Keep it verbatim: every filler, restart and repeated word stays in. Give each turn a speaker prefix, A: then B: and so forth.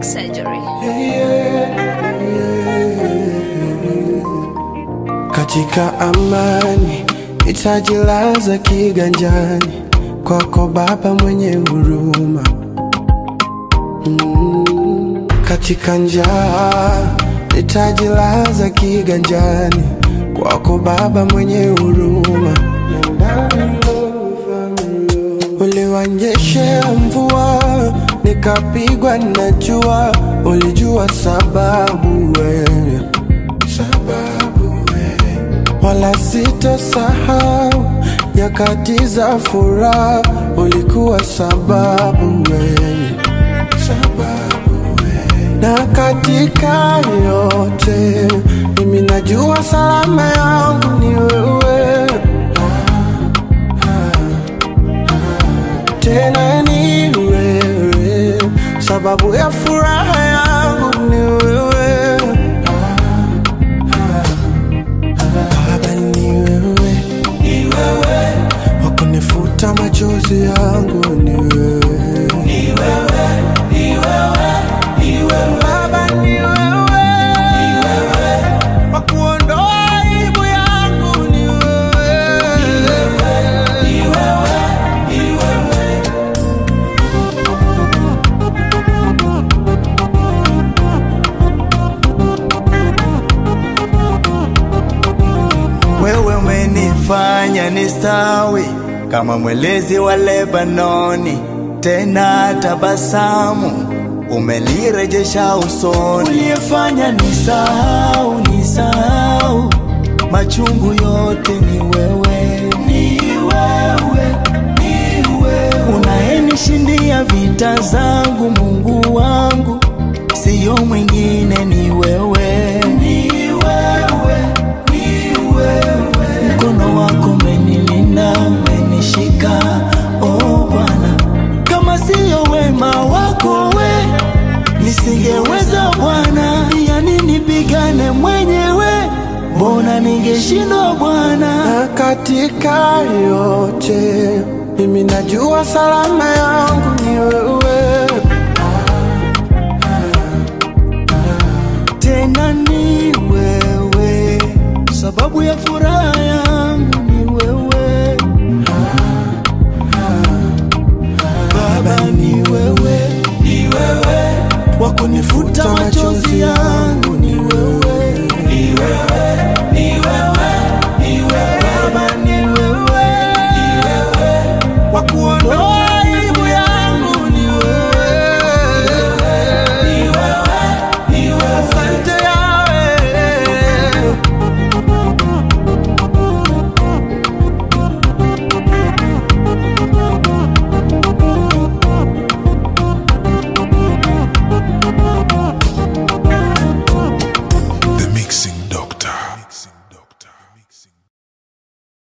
A: Plastic Surgery.
B: Katika amani nitajilaza kiganjani kwako Baba mwenye huruma. mm. Katika njaa nitajilaza kiganjani kwako Baba mwenye huruma. Uliwanyeshea mvua nikapigwa na jua, ulijua sababu wewe, sababu wewe. Wala sitosahau nyakati za furaha, ulikuwa sababu wewe, sababu wewe. Na katika yote mimi najua salama yangu ni wewe, tena ni wewe, sababu ya furaha yangu ni wewe. Baba ni wewe, ni wewe, wakunifuta machozi yangu ni wewe, ni wewe, ni wewe, ni wewe. Baba ni wewe, ni wewe, wakuondoa aibu yangu ni wewe, ni wewe, ni wewe, ni wewe.
C: Wewe umenifanya nistawi kama mwelezi wa Lebanoni, tena tabasamu umelirejesha usoni. Uliyefanya nisahau, nisahau machungu yote ni wewe, ni wewe, ni wewe. Unayenishindia vita zangu Mungu wangu, siyo mwingine ni wewe, ni wewe, ni wewe. Mkono wako umenilinda, umenishika, oh Bwana. Kama siyo wema wako we, nisingeweza Bwana. Yani nipigane mwenyewe, mbona ningeshindwa Bwana?
B: Na katika yote mimi najua salama yangu ni wewe,
C: tena ni wewe, sababu ya furaha yangu.